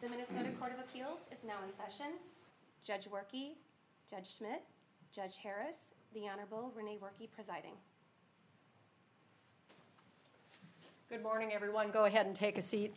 Minnesota Court of Appeals is now in session. Judge Werke, Judge Schmidt, Judge Harris, the Honorable Renee Werke presiding. Good morning, everyone. Go ahead and take a seat.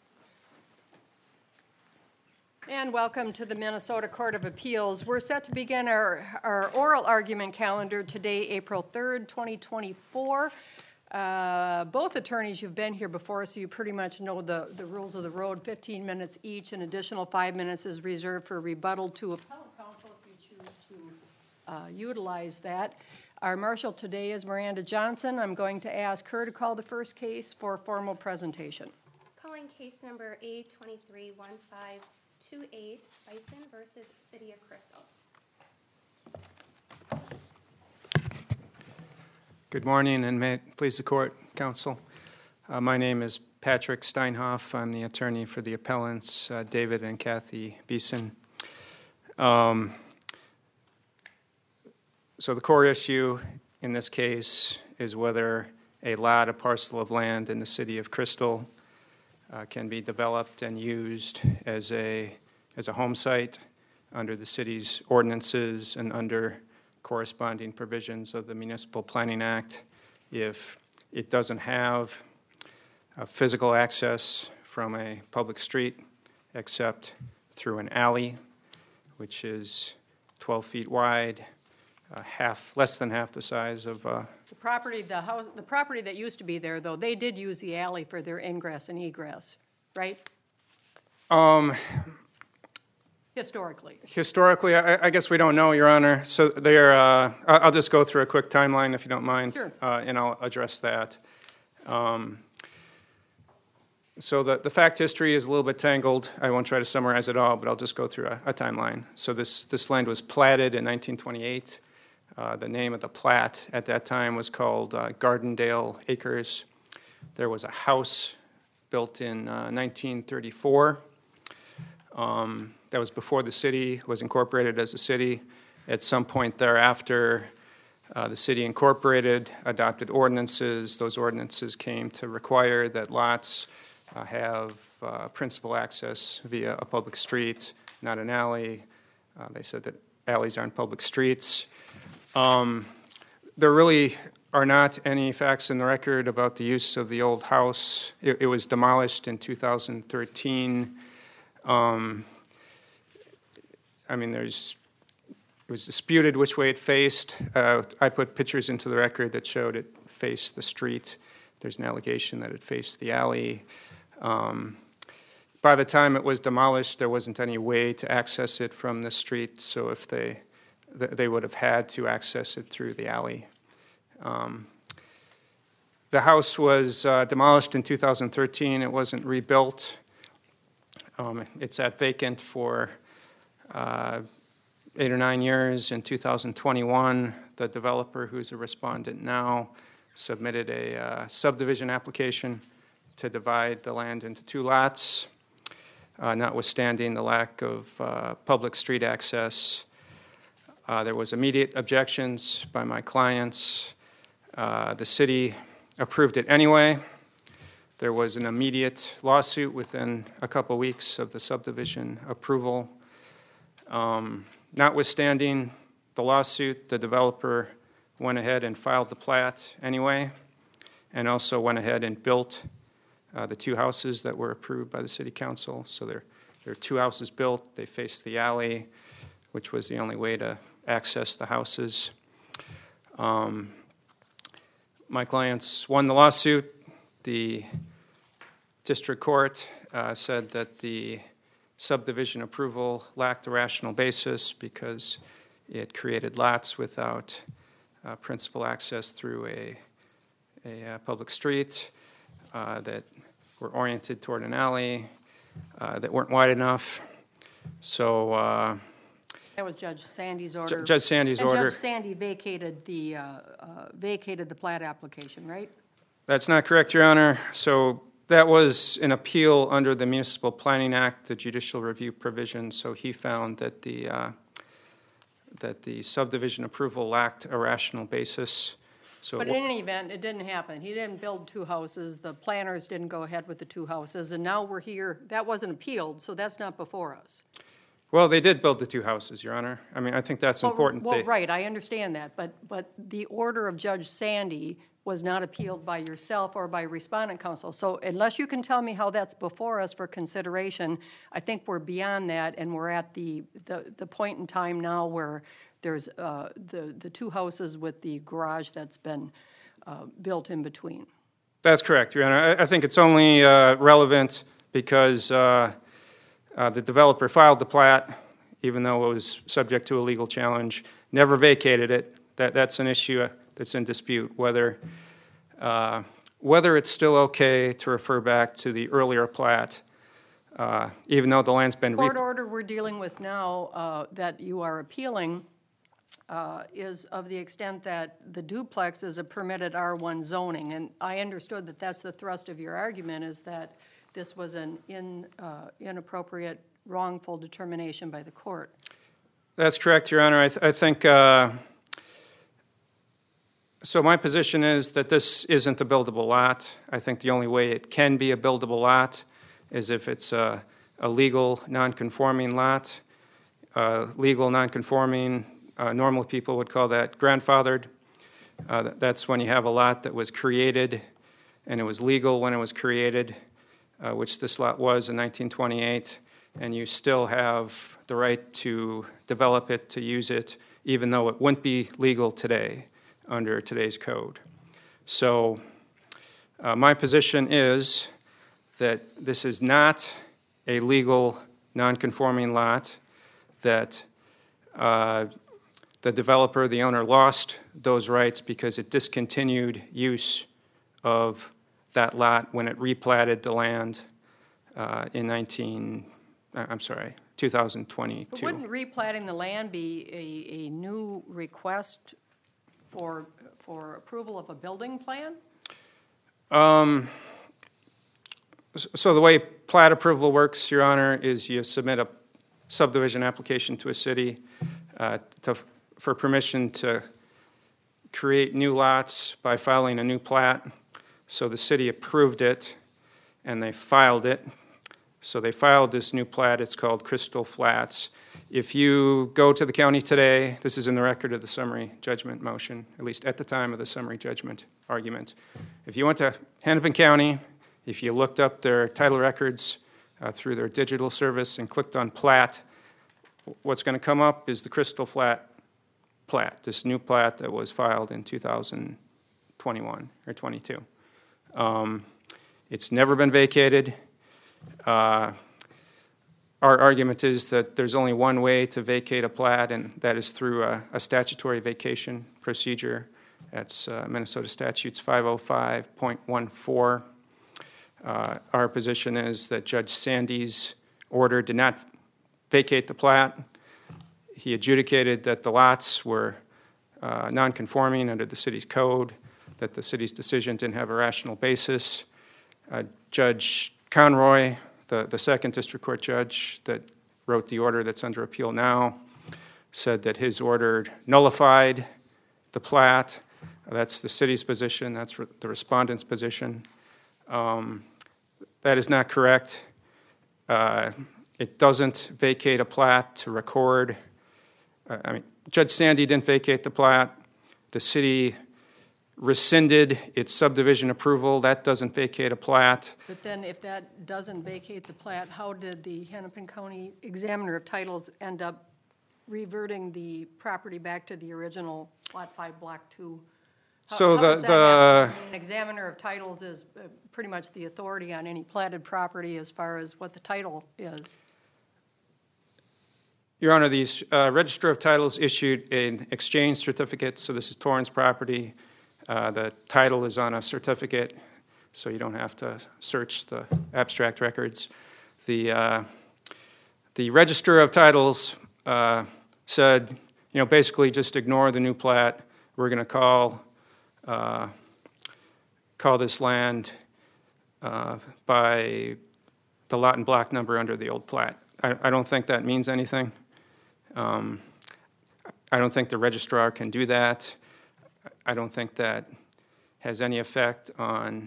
And welcome to the Minnesota Court of Appeals. We're set to begin our oral argument calendar today, April 3rd, 2024. Both attorneys, you've been here before, so you pretty much know the rules of the road. 15 minutes each. An additional 5 minutes is reserved for rebuttal to appellate counsel if you choose to utilize that. Our marshal today is Miranda Johnson. I'm going to ask her to call the first case for formal presentation. Calling case number A231528, Bison versus City of Crystal. Good morning, and may it please the court, counsel. My name is Patrick Steinhoff. I'm the attorney for the appellants, David and Kathy Beeson. So the core issue in this case is whether a lot, a parcel of land in the city of Crystal can be developed and used as a home site under the city's ordinances and under corresponding provisions of the Municipal Planning Act if it doesn't have physical access from a public street except through an alley, which is 12 feet wide, less than half the size of the property that used to be there, though, they did use the alley for their ingress and egress, right? Historically, I guess we don't know, Your Honor. So they're. I'll just go through a quick timeline, if you don't mind, sure. And I'll address that. So the fact history is a little bit tangled. I won't try to summarize it all, but I'll just go through a timeline. So this land was platted in 1928. The name of the plat at that time was called Gardendale Acres. There was a house built in 1934. That was before the city was incorporated as a city. At some point thereafter, the city incorporated, adopted ordinances. Those ordinances came to require that lots have principal access via a public street, not an alley. They said that alleys aren't public streets. There really are not any facts in the record about the use of the old house. It was demolished in 2013. It was disputed which way it faced. I put pictures into the record that showed it faced the street. There's an allegation that it faced the alley. By the time it was demolished, there wasn't any way to access it from the street, so if they would have had to access it through the alley. The house was demolished in 2013. It wasn't rebuilt. It sat vacant for 8 or 9 years. In 2021, the developer, who's a respondent now, submitted a subdivision application to divide the land into 2 lots, notwithstanding the lack of public street access. There was immediate objections by my clients. The city approved it anyway. There was an immediate lawsuit within a couple weeks of the subdivision approval. Notwithstanding the lawsuit, the developer went ahead and filed the plat anyway, and also went ahead and built the 2 houses that were approved by the city council. So there are 2 houses built. They face the alley, which was the only way to access the houses. My clients won the lawsuit. The district court said that the subdivision approval lacked a rational basis because it created lots without principal access through a public street that were oriented toward an alley that weren't wide enough. So that was Judge Sandy's order. Judge Sandy's order. Judge Sandy vacated the plat application, right? That's not correct, Your Honor. So that was an appeal under the Municipal Planning Act, the judicial review provision. So he found that the subdivision approval lacked a rational basis. So But in any event, it didn't happen. He didn't build 2 houses, the planners didn't go ahead with the 2 houses, and now we're here, that wasn't appealed, so that's not before us. Well, they did build the 2 houses, Your Honor. I mean, I think that's important. Well, right, I understand that, but the order of Judge Sandy was not appealed by yourself or by respondent counsel. So unless you can tell me how that's before us for consideration, I think we're beyond that, and we're at the point in time now where there's the 2 houses with the garage that's been built in between. That's correct, Your Honor. I think it's only relevant because the developer filed the plat, even though it was subject to a legal challenge, never vacated it. That's an issue that's in dispute, whether it's still okay to refer back to the earlier plat, even though the land's been... Court order we're dealing with now that you are appealing is of the extent that the duplex is a permitted R1 zoning, and I understood that that's the thrust of your argument, is that this was an inappropriate, wrongful determination by the court. That's correct, Your Honor. I think... So my position is that this isn't a buildable lot. I think the only way it can be a buildable lot is if it's a legal, non-conforming lot. Legal, non-conforming, normal people would call that grandfathered. That's when you have a lot that was created and it was legal when it was created, which this lot was in 1928, and you still have the right to develop it, to use it, even though it wouldn't be legal today under today's code. So my position is that this is not a legal, non-conforming lot, that the developer, the owner, lost those rights because it discontinued use of that lot when it replatted the land in 2022. But wouldn't replatting the land be a new request for approval of a building plan? So the way plat approval works, Your Honor, is you submit a subdivision application to a city for permission to create new lots by filing a new plat. So the city approved it, and they filed it. So they filed this new plat. It's called Crystal Flats. If you go to the county today, this is in the record of the summary judgment motion, at least at the time of the summary judgment argument. If you went to Hennepin County, if you looked up their title records through their digital service and clicked on plat, what's going to come up is the Crystal Flat plat, this new plat that was filed in 2021 or 22. It's never been vacated. Our argument is that there's only one way to vacate a plat, and that is through a statutory vacation procedure. That's Minnesota Statutes 505.14. Our position is that Judge Sandy's order did not vacate the plat. He adjudicated that the lots were non-conforming under the city's code, that the city's decision didn't have a rational basis. Judge Conroy, the second district court judge that wrote the order that's under appeal now, said that his order nullified the plat. That's the city's position. That's the respondent's position. That is not correct. It doesn't vacate a plat to record. Judge Sandy didn't vacate the plat. The city rescinded its subdivision approval. That doesn't vacate a plat. But then if that doesn't vacate the plat, how did the Hennepin County Examiner of Titles end up reverting the property back to the original Lot 5, Block 2? So how does that happen? An Examiner of Titles is pretty much the authority on any platted property as far as what the title is. Your Honor, these Register of Titles issued an exchange certificate, so this is Torrance property. The title is on a certificate, so you don't have to search the abstract records. The Register of Titles said, basically just ignore the new plat. We're going to call this land by the lot and block number under the old plat. I don't think that means anything. I don't think the registrar can do that. I don't think that has any effect on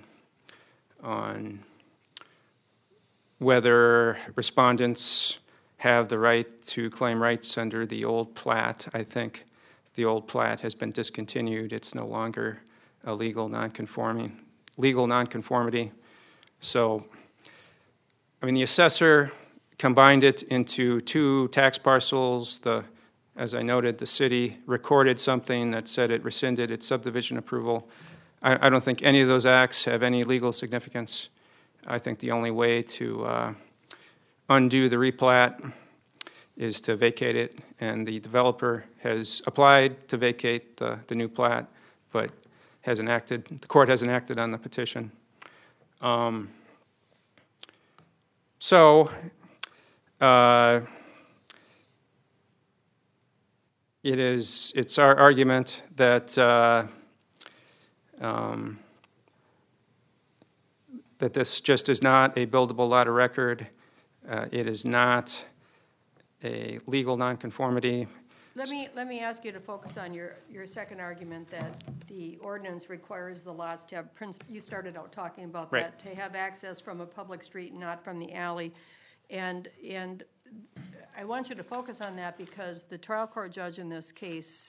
whether respondents have the right to claim rights under the old plat. I think the old plat has been discontinued. It's no longer a legal nonconformity. So, I mean, the assessor combined it into 2 tax parcels. As I noted, the city recorded something that said it rescinded its subdivision approval. I don't think any of those acts have any legal significance. I think the only way to undo the replat is to vacate it, and the developer has applied to vacate the new plat, but the court hasn't acted on the petition. It's our argument that that this just is not a buildable lot of record. It is not a legal nonconformity. Let me ask you to focus on your second argument, that the ordinance requires the lots to have, you started out talking about Right. that, to have access from a public street, not from the alley. And I want you to focus on that because the trial court judge in this case,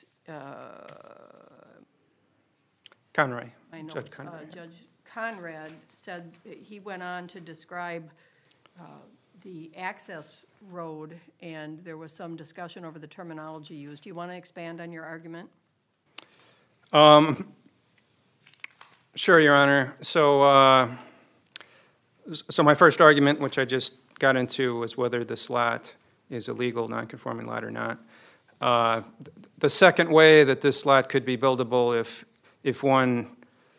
Conroy. I know, Judge Conroy. Judge Conrad said, he went on to describe the access road, and there was some discussion over the terminology used. Do you want to expand on your argument? Sure, Your Honor. So my first argument, which I just got into, was whether this lot is a legal nonconforming lot or not. The second way that this lot could be buildable, if one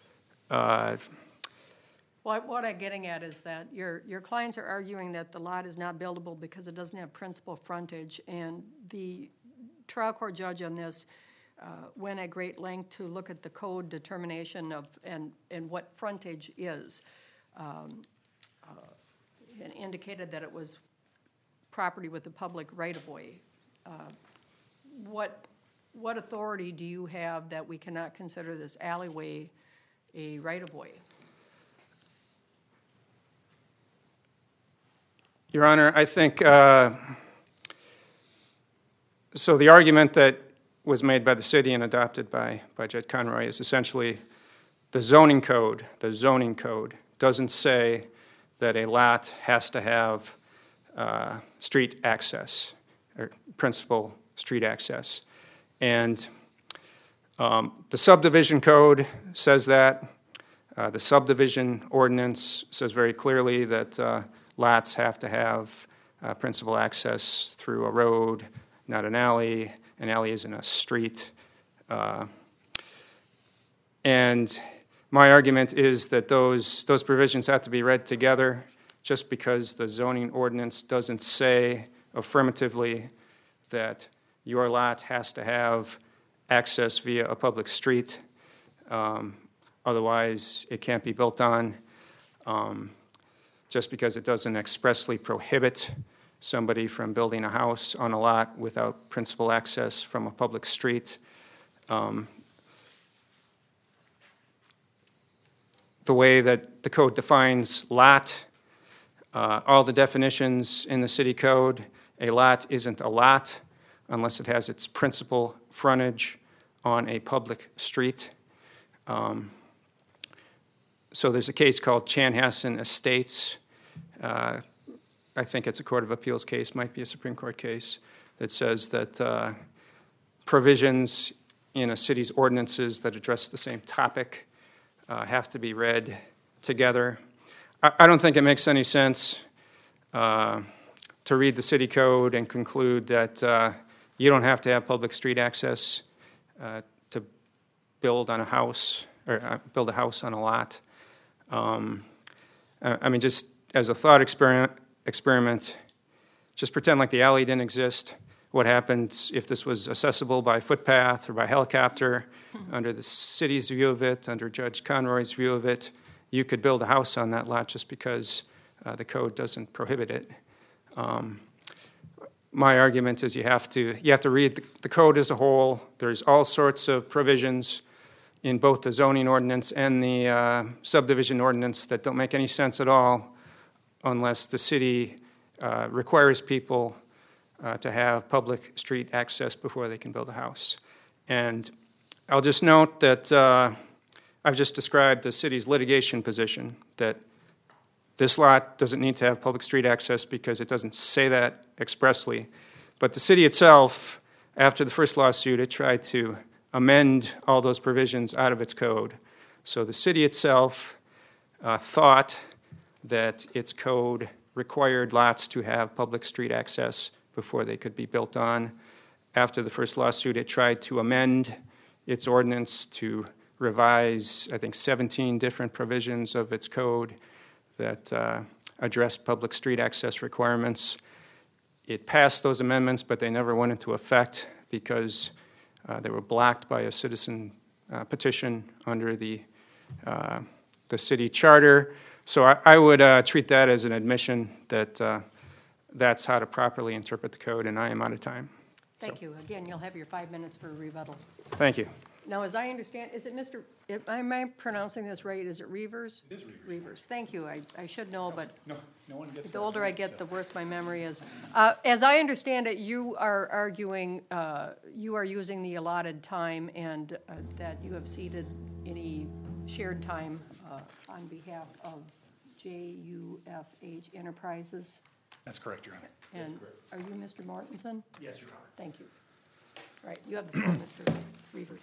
What I'm getting at is that your clients are arguing that the lot is not buildable because it doesn't have principal frontage, and the trial court judge on this went at great length to look at the code determination of and what frontage is, and indicated that it was property with the public right-of-way. What authority do you have that we cannot consider this alleyway a right-of-way? Your Honor, I think, so the argument that was made by the city and adopted by Judge Conroy is essentially the zoning code doesn't say that a lot has to have street access, or principal street access. And the subdivision code says that. The subdivision ordinance says very clearly that lots have to have principal access through a road, not an alley. An alley isn't a street. And my argument is that those provisions have to be read together. Just because the zoning ordinance doesn't say affirmatively that your lot has to have access via a public street, otherwise it can't be built on. Just because it doesn't expressly prohibit somebody from building a house on a lot without principal access from a public street. The way that the code defines lot, all the definitions in the city code, a lot isn't a lot unless it has its principal frontage on a public street. So there's a case called Chanhassen Estates. I think it's a Court of Appeals case, might be a Supreme Court case, that says that provisions in a city's ordinances that address the same topic have to be read together. I don't think it makes any sense to read the city code and conclude that you don't have to have public street access to build on a house or build a house on a lot. I mean, just as a thought experiment, just pretend like the alley didn't exist. What happens if this was accessible by footpath or by helicopter? Under the city's view of it, under Judge Conroy's view of it, you could build a house on that lot just because the code doesn't prohibit it. My argument is you have to read the code as a whole. There's all sorts of provisions in both the zoning ordinance and the subdivision ordinance that don't make any sense at all unless the city requires people to have public street access before they can build a house. And I'll just note that I've just described the city's litigation position, that this lot doesn't need to have public street access because it doesn't say that expressly. But the city itself, after the first lawsuit, it tried to amend all those provisions out of its code. So the city itself thought that its code required lots to have public street access before they could be built on. After the first lawsuit, it tried to amend its ordinance to revise, I think, 17 different provisions of its code that addressed public street access requirements. It passed those amendments, but they never went into effect because they were blocked by a citizen petition under the city charter. So I would treat that as an admission that that's how to properly interpret the code, and I am out of time. Thank you. Again, you'll have your 5 minutes for rebuttal. Thank you. Now, as I understand, is it Mr., am I pronouncing this right? Is it Reavers? It is Reavers. Reavers. Thank you. I should know, but No one gets the that older I right, get, so. the worse my memory is. As I understand it, you are arguing, you are using the allotted time and that you have ceded any shared time on behalf of JUFH Enterprises. That's correct, Your Honor. And are you Mr. Mortensen? Yes, Your Honor. Thank you. All right, you have the floor, Mr. Reavers.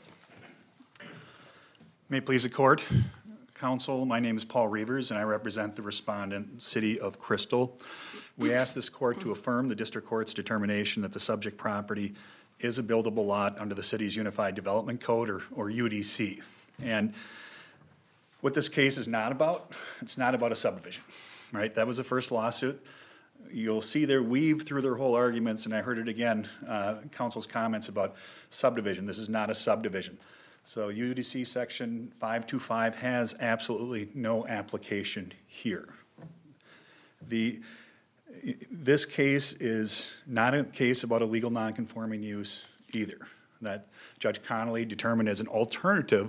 May it please the court, counsel, my name is Paul Reavers, and I represent the respondent, City of Crystal. We ask this court to affirm the district court's determination that the subject property is a buildable lot under the city's Unified Development Code, or UDC. And what this case is not about, it's not about a subdivision, right? That was the first lawsuit. You'll see they're weaved through their whole arguments, and I heard it again, counsel's comments about subdivision. This is not a subdivision. So UDC section 525 has absolutely no application here. This case is not a case about a legal nonconforming use either. That Judge Connolly determined as an alternative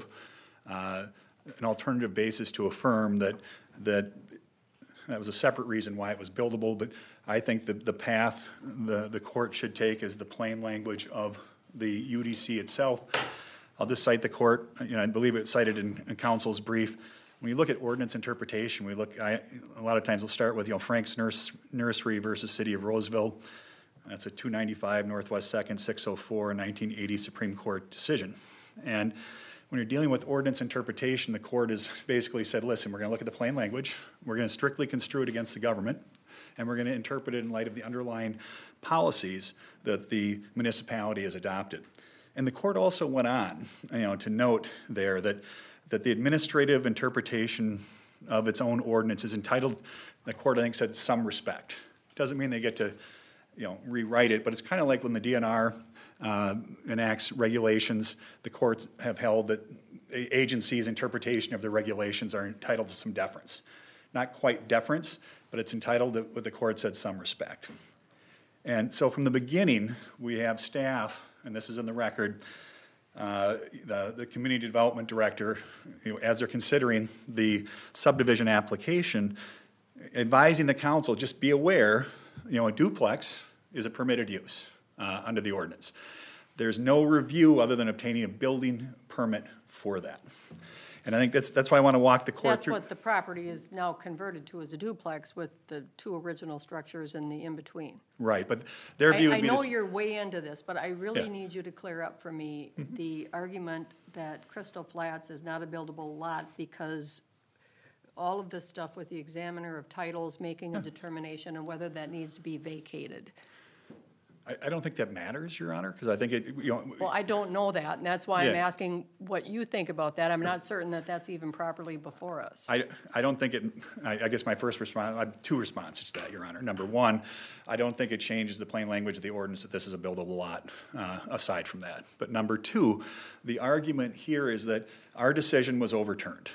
basis to affirm that was a separate reason why it was buildable, but I think that the path the court should take is the plain language of the UDC itself. I'll just cite the court, I believe it's cited in counsel's brief. When you look at ordinance interpretation, a lot of times we'll start with, Frank's Nursery versus City of Roseville. That's a 295 Northwest 2nd, 604, 1980 Supreme Court decision. And when you're dealing with ordinance interpretation, the court has basically said, listen, we're going to look at the plain language, we're going to strictly construe it against the government, and we're going to interpret it in light of the underlying policies that the municipality has adopted. And the court also went on, to note there that the administrative interpretation of its own ordinance is entitled, the court I think said, some respect. Doesn't mean they get to, rewrite it, but it's kind of like when the DNR enacts regulations, the courts have held that the agency's interpretation of the regulations are entitled to some deference. Not quite deference, but it's entitled to what the court said, some respect. And so from the beginning, we have staff, and this is in the record, the community development director, as they're considering the subdivision application, advising the council, just be aware, a duplex is a permitted use under the ordinance. There's no review other than obtaining a building permit for that. And I think that's why I want to walk the court through. That's what the property is now converted to, as a duplex with the two original structures in the in-between. Right, but their view would I be know this. you're way into this, but I really Yeah. need you to clear up for me the argument that Crystal Flats is not a buildable lot because all of this stuff with the examiner of titles making a determination on whether that needs to be vacated. I don't think that matters, Your Honor, because I think it, Well, I don't know that, and that's why I'm Yeah. asking what you think about that. I'm not certain that that's even properly before us. I don't think it, I guess my first response, I have two responses to that, Your Honor. Number one, I don't think it changes the plain language of the ordinance that this is a buildable lot, aside from that. But number two, the argument here is that our decision was overturned.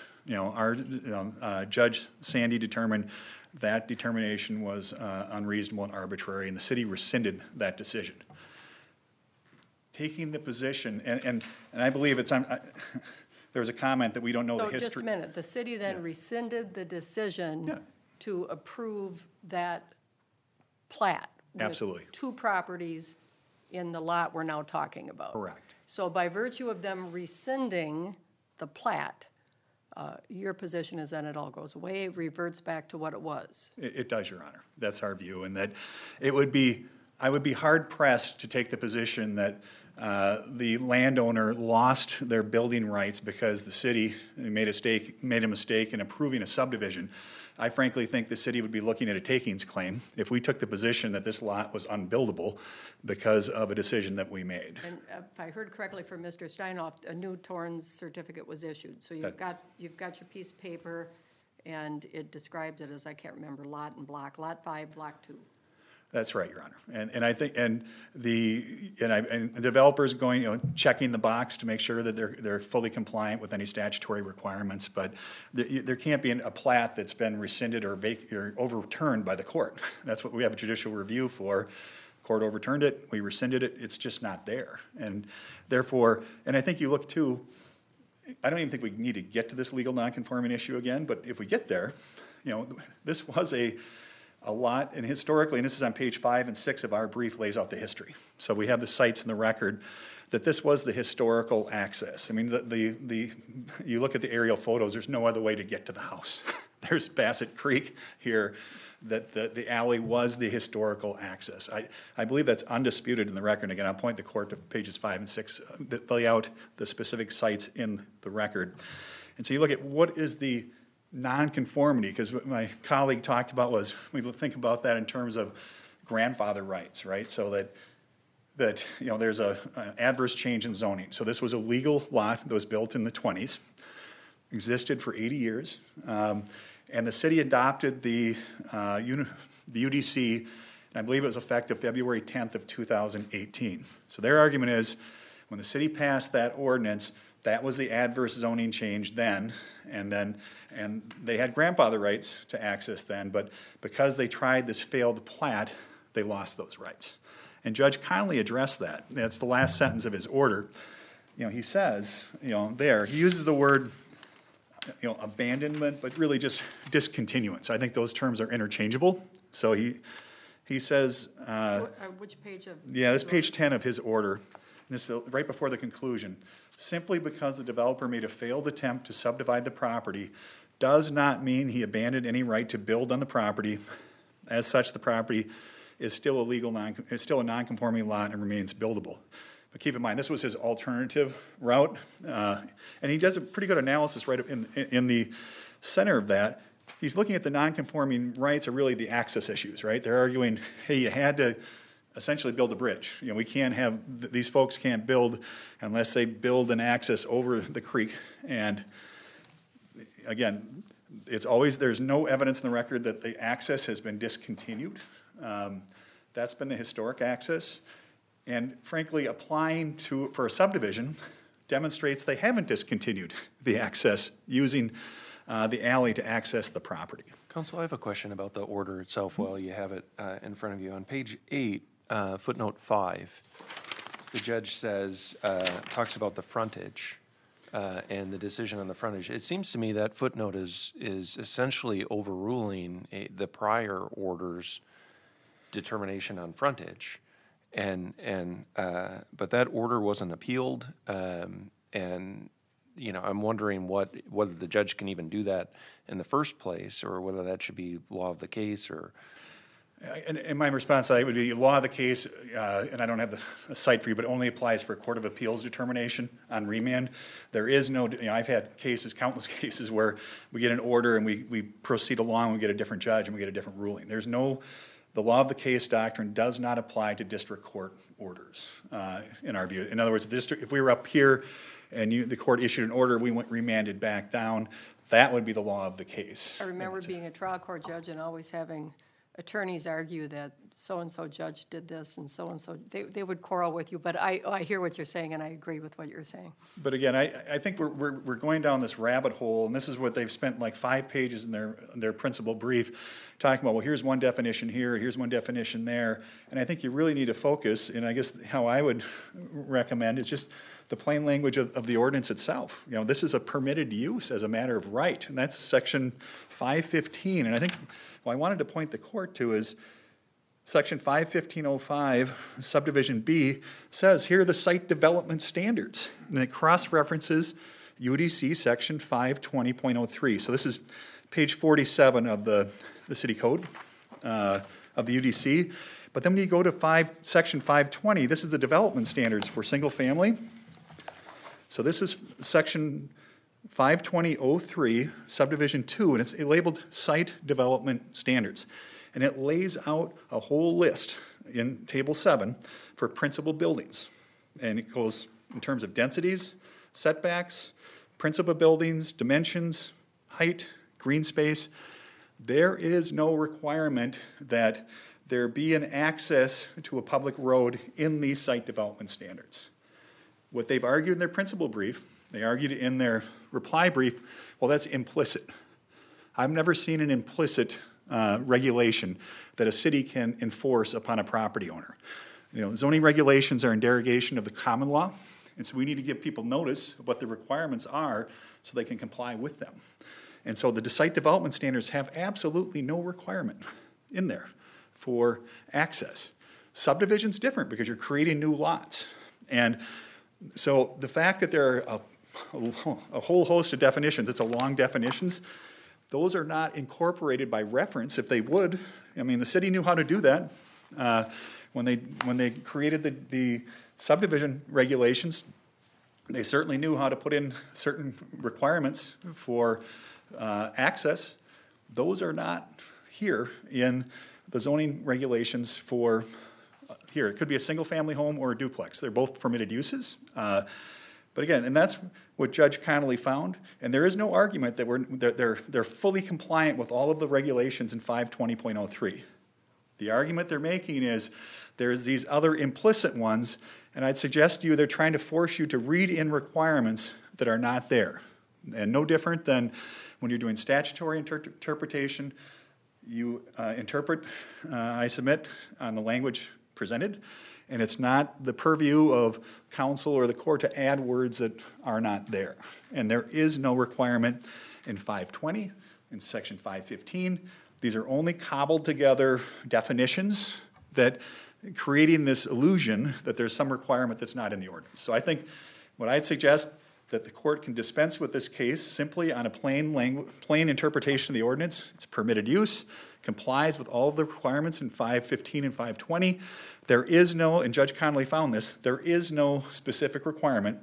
Judge Sandy determined that determination was unreasonable and arbitrary, and the city rescinded that decision. Taking the position, and I believe it's, there was a comment that we don't know the So history. just a minute, the city then rescinded the decision Yeah. to approve that plat? with Absolutely. 2 properties in the lot we're now talking about? Correct. So by virtue of them rescinding the plat, your position is then it all goes away, reverts back to what it was? It does, Your Honor. That's our view, and that I would be hard pressed to take the position that the landowner lost their building rights because the city made a mistake in approving a subdivision. I frankly think the city would be looking at a takings claim if we took the position that this lot was unbuildable because of a decision that we made. And if I heard correctly from Mr. Steinhoff, a new Torrens certificate was issued. So you've got your piece of paper, and it describes it as, I can't remember, lot and block, lot 5, block 2. That's right, Your Honor. And I think, and the developer's going, checking the box to make sure that they're fully compliant with any statutory requirements, but there can't be a plat that's been rescinded or overturned by the court. That's what we have a judicial review for. Court overturned it, we rescinded it, it's just not there. And therefore, and I think you look too, I don't even think we need to get to this legal nonconforming issue again, but if we get there, this was a lot, and historically, and this is on page 5 and 6 of our brief, lays out the history. So we have the sites in the record that this was the historical access. I mean, you look at the aerial photos, there's no other way to get to the house. There's Bassett Creek here, that the alley was the historical access. I believe that's undisputed in the record. Again, I'll point the court to pages 5 and 6 that lay out the specific sites in the record. And so you look at what is the nonconformity, because what my colleague talked about was, we think about that in terms of grandfather rights, right? So that there's an adverse change in zoning. So this was a legal lot that was built in the 20s, existed for 80 years, and the city adopted the UDC, and I believe it was effective February 10th of 2018. So their argument is, when the city passed that ordinance, that was the adverse zoning change then, and they had grandfather rights to access then, but because they tried this failed plat, they lost those rights. And Judge Connolly addressed that. That's the last sentence of his order. He says, he uses the word, abandonment, but really just discontinuance. I think those terms are interchangeable. So he says, Which page of? yeah, this is page 10 of his order. This is right before the conclusion. Simply because the developer made a failed attempt to subdivide the property does not mean he abandoned any right to build on the property. As such, the property is still a non-conforming lot and remains buildable. But keep in mind, this was his alternative route, and he does a pretty good analysis right in the center of that. He's looking at the non-conforming rights are really the access issues, right? They're arguing, hey, you had to essentially build a bridge. We can't have, these folks can't build unless they build an access over the creek. And again, there's no evidence in the record that the access has been discontinued. That's been the historic access. And frankly, applying for a subdivision demonstrates they haven't discontinued the access using the alley to access the property. Counsel, I have a question about the order itself while you have it in front of you. On page 8, footnote 5, the judge says, talks about the frontage and the decision on the frontage. It seems to me that footnote is essentially overruling the prior order's determination on frontage. But that order wasn't appealed, and I'm wondering whether the judge can even do that in the first place, or whether that should be law of the case, or. And my response to that would be law of the case, and I don't have a cite for you, but it only applies for a Court of Appeals determination on remand. There is no, I've had countless cases where we get an order and we proceed along, and we get a different judge and we get a different ruling. The law of the case doctrine does not apply to district court orders, in our view. In other words, if we were up here and the court issued an order, we went remanded back down, that would be the law of the case. I remember being a trial court judge and always having attorneys argue that so-and-so judge did this and so-and-so. They would quarrel with you, but I hear what you're saying, and I agree with what you're saying. But again, I think we're going down this rabbit hole, and this is what they've spent like 5 pages in their principal brief talking about, well, here's one definition here, here's one definition there, and I think you really need to focus, and I guess how I would recommend is just the plain language of the ordinance itself. You know, this is a permitted use as a matter of right, and that's section 515. And I think what I wanted to point the court to is section 515.05, subdivision B, says here are the site development standards. And it cross-references UDC section 520.03. So this is page 47 of the city code of the UDC. But then when you go to section 520, this is the development standards for single family. So this is section 520.03, subdivision 2, and it's labeled site development standards. And it lays out a whole list in table 7 for principal buildings. And it goes in terms of densities, setbacks, principal buildings, dimensions, height, green space. There is no requirement that there be an access to a public road in these site development standards. What they've argued in their principal brief, they argued in their reply brief, well, that's implicit. I've never seen an implicit regulation that a city can enforce upon a property owner. You know, zoning regulations are in derogation of the common law, and so we need to give people notice of what the requirements are so they can comply with them. And so the site development standards have absolutely no requirement in there for access. Subdivision's different because you're creating new lots. And so the fact that there are a whole host of definitions, it's a long definitions, those are not incorporated by reference. If they would, I mean, the city knew how to do that. When they created the subdivision regulations, they certainly knew how to put in certain requirements for access. Those are not here in the zoning regulations for, here, it could be a single-family home or a duplex. They're both permitted uses. But again, and that's what Judge Connolly found, and there is no argument that they're fully compliant with all of the regulations in 520.03. The argument they're making is there's these other implicit ones, and I'd suggest to you they're trying to force you to read in requirements that are not there. And no different than when you're doing statutory interpretation, you interpret, I submit, on the language presented, and it's not the purview of council or the court to add words that are not there. And there is no requirement in 520, in section 515. These are only cobbled together definitions that creating this illusion that there's some requirement that's not in the ordinance. So I think what I'd suggest that the court can dispense with this case simply on a plain interpretation of the ordinance. It's permitted use, complies with all of the requirements in 515 and 520. There is no, and Judge Connolly found this, there is no specific requirement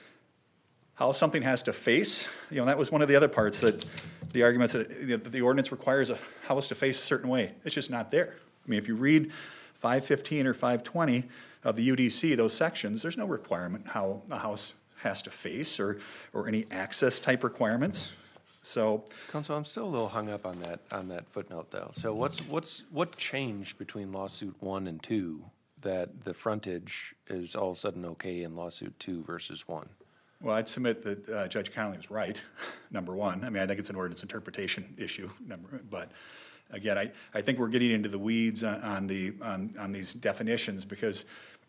how something has to face. You know, that was one of the other parts that the arguments that the ordinance requires a house to face a certain way. It's just not there. I mean, if you read 515 or 520 of the UDC, those sections, there's no requirement how a house has to face or any access type requirements. So, Counsel, I'm still a little hung up on that footnote though. So what changed between lawsuit 1 and 2 that the frontage is all of a sudden okay in lawsuit 2 versus 1? well, I'd submit that Judge Connolly was right, number one. I mean, I think it's an ordinance interpretation issue, but again, I think we're getting into the weeds on these definitions because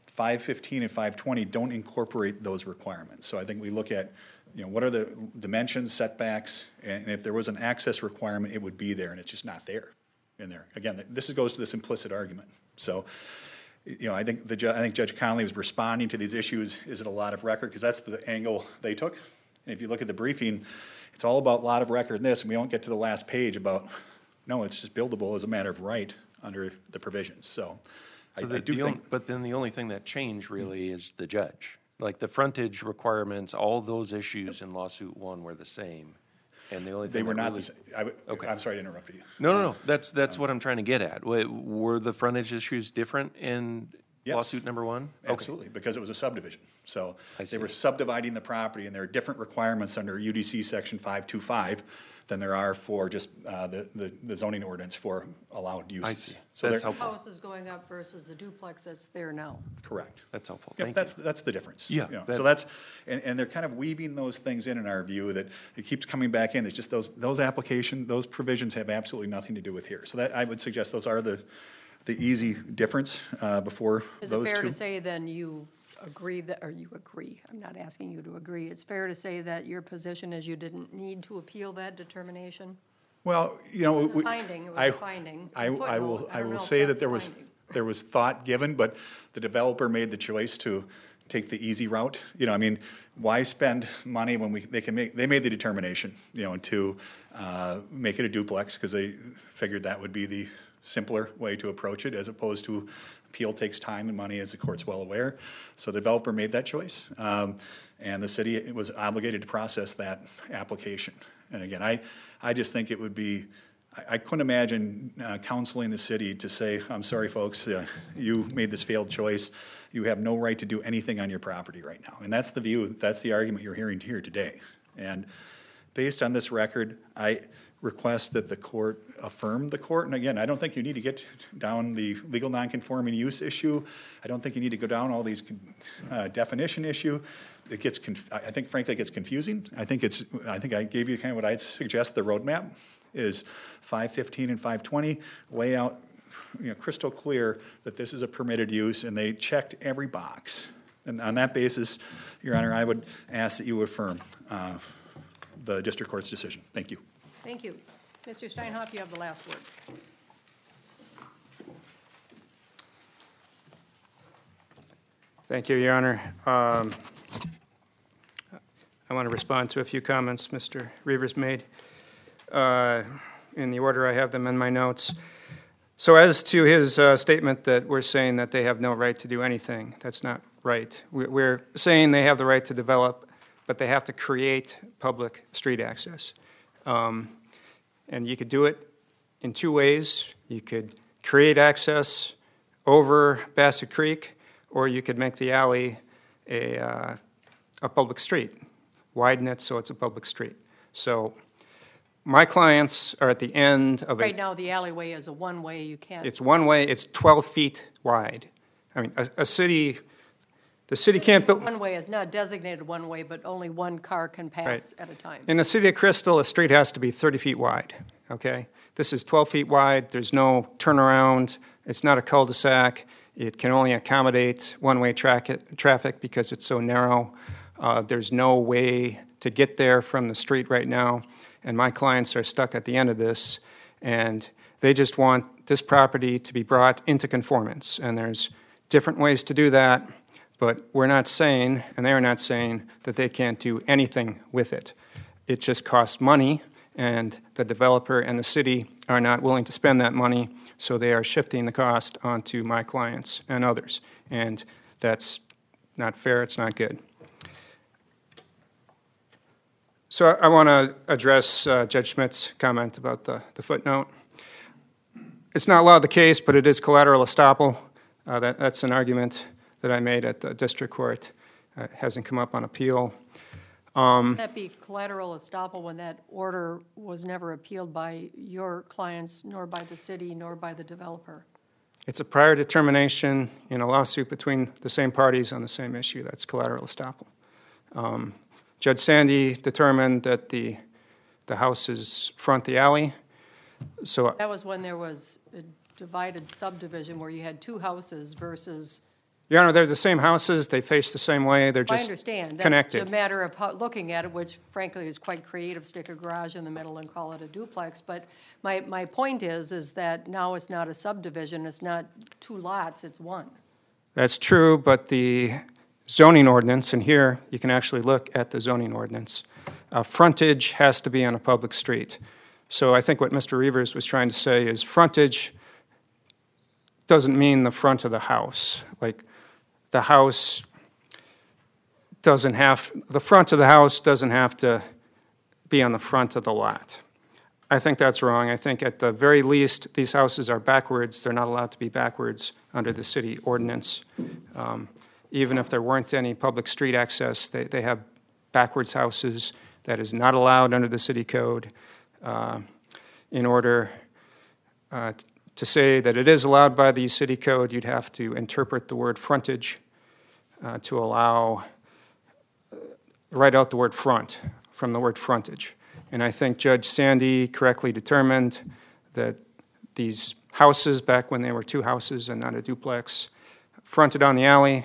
515 and 520 don't incorporate those requirements. So I think we look at, you know, what are the dimensions, setbacks, and if there was an access requirement, it would be there, and it's just not there in there. Again, this goes to this implicit argument. So, you know, I think Judge Connolly was responding to these issues. Is it a lot of record? Because that's the angle they took. And if you look at the briefing, it's all about lot of record in this, and we won't get to the last page about, no, it's just buildable as a matter of right under the provisions. So I do think. But then the only thing that changed really is the judge. Like the frontage requirements, all those issues in lawsuit 1 were the same. And the only thing They were that not really- the same. Okay. I'm sorry to interrupt you. No. That's what I'm trying to get at. Were the frontage issues different in Yes. lawsuit number 1? Okay. Absolutely, because it was a subdivision. So I they were see. subdividing the property, and there are different requirements under UDC section 525 than there are for just the zoning ordinance for allowed uses. I see. So That's they're- helpful. House is going up versus the duplex that's there now. Correct. That's helpful. Yep, Thank you. that's the difference. Yeah, You know, that- So that's, and they're kind of weaving those things in our view, that it keeps coming back in. It's just those provisions have absolutely nothing to do with here. So that, I would suggest those are the easy difference before Is it those fair two. to say then you agree that, or you agree, I'm not asking you to agree. It's fair to say that your position is you didn't need to appeal that determination? Well, you know. It was a finding, it was a finding. I Footnote, I don't know will if say that's that the finding. there was thought given, but the developer made the choice to take the easy route. You know, I mean, why spend money when they made the determination, you know, to make it a duplex, because they figured that would be the simpler way to approach it, as opposed to appeal takes time and money, as the court's well aware. So the developer made that choice, and the city was obligated to process that application. And again, I just think it would be, I couldn't imagine counseling the city to say, I'm sorry, folks, you made this failed choice. You have no right to do anything on your property right now. And that's the view, that's the argument you're hearing here today. And based on this record, I request that the court affirm the court. And again, I don't think you need to get down the legal nonconforming use issue. I don't think you need to go down all these definition issue. It gets, I think frankly, it gets confusing. I think I gave you kind of what I'd suggest the roadmap is 515 and 520, lay out, you know, crystal clear that this is a permitted use, and they checked every box. And on that basis, Your Honor, I would ask that you affirm the district court's decision. Thank you. Thank you. Mr. Steinhoff, you have the last word. Thank you, Your Honor. I want to respond to a few comments Mr. Reavers made. In the order I have them in my notes. So as to his statement that we're saying that they have no right to do anything, that's not right. We're saying they have the right to develop, but they have to create public street access. And you could do it in two ways. You could create access over Bassett Creek, or you could make the alley a public street, widen it so it's a public street. So my clients are at the end of Right now, the alleyway is a one-way, you can't. It's one way, it's 12 feet wide. I mean, the city can't build. One-way is not designated one-way, but only one car can pass Right. at a time. In the city of Crystal, a street has to be 30 feet wide, okay? This is 12 feet wide, there's no turnaround, it's not a cul-de-sac, it can only accommodate one-way traffic because it's so narrow. There's no way to get there from the street right now, and my clients are stuck at the end of this, and they just want this property to be brought into conformance, and there's different ways to do that, but we're not saying, and they are not saying, that they can't do anything with it. It just costs money, and the developer and the city are not willing to spend that money, so they are shifting the cost onto my clients and others. And that's not fair, it's not good. So I want to address Judge Schmidt's comment about the footnote. It's not law of the case, but it is collateral estoppel. That's an argument that I made at the district court. It hasn't come up on appeal. Would that be collateral estoppel when that order was never appealed by your clients, nor by the city, nor by the developer? It's a prior determination in a lawsuit between the same parties on the same issue. That's collateral estoppel. Judge Sandy determined that the houses front the alley. So That was when there was a divided subdivision where you had two houses versus. Your Honor, they're the same houses, they face the same way, they're I just understand. connected. That's a matter of looking at it, which frankly is quite creative, stick a garage in the middle and call it a duplex. But my point is that now it's not a subdivision, it's not two lots, it's one. That's true, but the zoning ordinance, and here you can actually look at the zoning ordinance, frontage has to be on a public street. So I think what Mr. Reavers was trying to say is frontage doesn't mean the front of the house. Like, the house doesn't have, the front of the house doesn't have to be on the front of the lot. I think that's wrong. I think at the very least, these houses are backwards. They're not allowed to be backwards under the city ordinance. Even if there weren't any public street access, they have backwards houses. That is not allowed under the city code. In order to say that it is allowed by the city code, you'd have to interpret the word frontage to allow, write out the word front from the word frontage. And I think Judge Sandy correctly determined that these houses, back when they were two houses and not a duplex, fronted on the alley,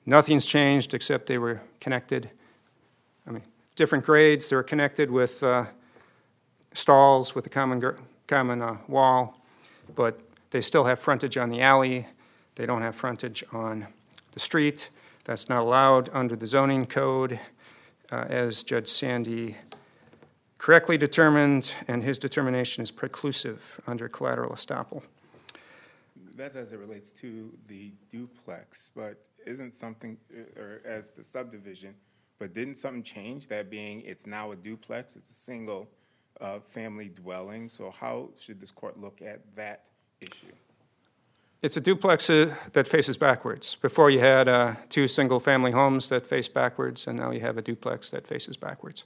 Nothing's changed except they were connected. I mean, different grades, they were connected with stalls with a common wall, but they still have frontage on the alley. They don't have frontage on the street. That's not allowed under the zoning code, as Judge Sandy correctly determined, and his determination is preclusive under collateral estoppel. That's as it relates to the duplex, but isn't something, or as the subdivision, but didn't something change, that being it's now a duplex, it's a single family dwelling, so how should this court look at that issue? It's a duplex that faces backwards. Before you had 2 single-family homes that face backwards, and now you have a duplex that faces backwards.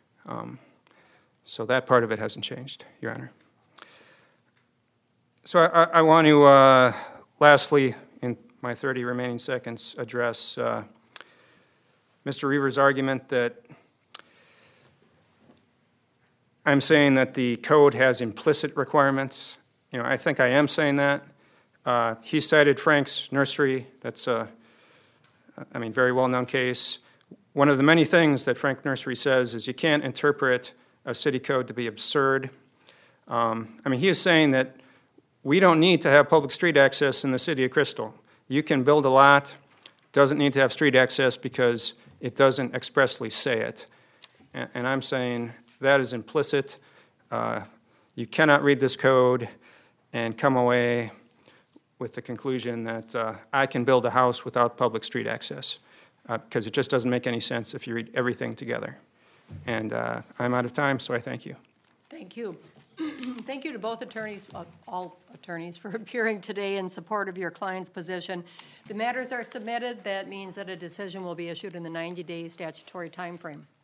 So that part of it hasn't changed, Your Honor. So I want to, lastly, in my 30 remaining seconds, address Mr. Reaver's argument that I'm saying that the code has implicit requirements. You know, I think I am saying that. He cited Frank's Nursery. That's a, very well-known case. One of the many things that Frank Nursery says is you can't interpret a city code to be absurd. He is saying that we don't need to have public street access in the city of Crystal. You can build a lot, doesn't need to have street access because it doesn't expressly say it. And I'm saying that is implicit. You cannot read this code and come away with the conclusion that I can build a house without public street access, because it just doesn't make any sense if you read everything together. And I'm out of time, so I thank you. Thank you. Thank you to both attorneys, all attorneys, for appearing today in support of your client's position. The matters are submitted. That means that a decision will be issued in the 90-day statutory timeframe.